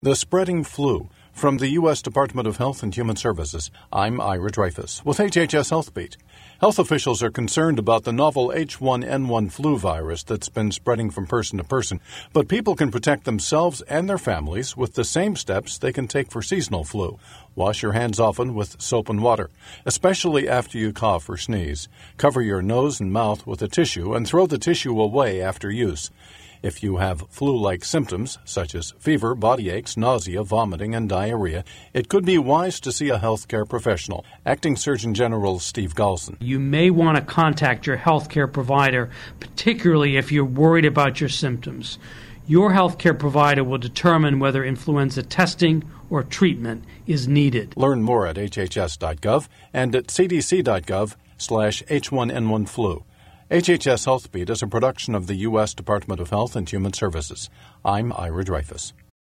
The Spreading Flu. From the U.S. Department of Health and Human Services, I'm Ira Dreyfus with HHS Health Beat. Health officials are concerned about the novel H1N1 flu virus that's been spreading from person to person, but people can protect themselves and their families with the same steps they can take for seasonal flu. Wash your hands often with soap and water, especially after you cough or sneeze. Cover your nose and mouth with a tissue and throw the tissue away after use. If you have flu-like symptoms, such as fever, body aches, nausea, vomiting, and diarrhea, it could be wise to see a healthcare professional. Acting Surgeon General Steve Galson. You may want to contact your healthcare provider, particularly if you're worried about your symptoms. Your healthcare provider will determine whether influenza testing or treatment is needed. Learn more at hhs.gov and at cdc.gov/H1N1 HHS Health Beat is a production of the U.S. Department of Health and Human Services. I'm Ira Dreyfus.